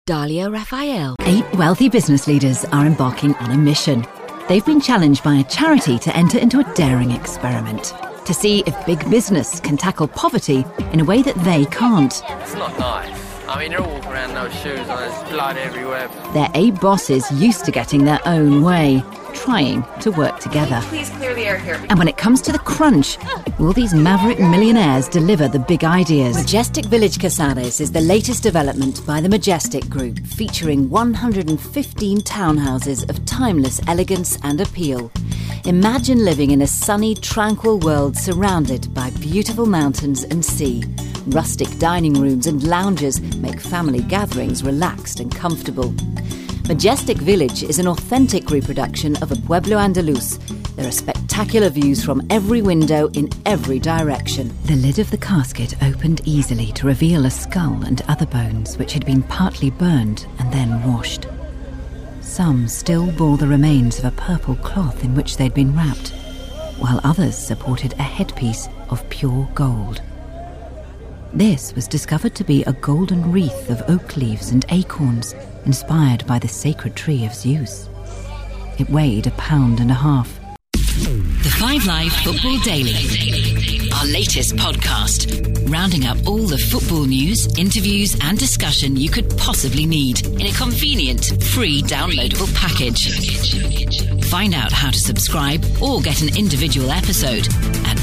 Dalia Raphael. 8 wealthy business leaders are embarking on a mission. They've been challenged by a charity to enter into a daring experiment to see if big business can tackle poverty in a way that they can't. It's not nice. I mean, they're all walking around those shoes and there's blood everywhere. They're 8 bosses used to getting their own way, trying to work together. Please clear the air here. And when it comes to the crunch, will these maverick millionaires deliver the big ideas? Majestic Village Casares is the latest development by the Majestic Group, featuring 115 townhouses of timeless elegance and appeal. Imagine living in a sunny, tranquil world surrounded by beautiful mountains and sea. Rustic dining rooms and lounges make family gatherings relaxed and comfortable. Majestic Village is an authentic reproduction of a Pueblo Andaluz. There are spectacular views from every window in every direction. The lid of the casket opened easily to reveal a skull and other bones which had been partly burned and then washed. Some still bore the remains of a purple cloth in which they'd been wrapped, while others supported a headpiece of pure gold. This was discovered to be a golden wreath of oak leaves and acorns, inspired by the sacred tree of Zeus. It weighed 1.5 pounds. The 5 Live Football Daily, our latest podcast, rounding up all the football news, interviews and discussion you could possibly need in a convenient, free downloadable package. Find out how to subscribe or get an individual episode at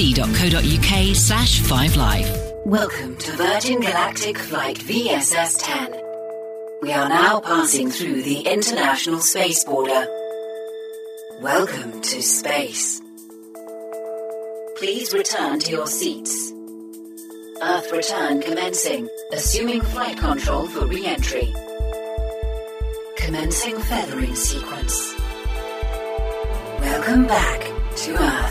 bbc.co.uk/5live. Welcome to Virgin Galactic Flight VSS-10. We are now passing through the international space border. Welcome to space. Please return to your seats. Earth return commencing, assuming flight control for re-entry. Commencing feathering sequence. Welcome back to Earth.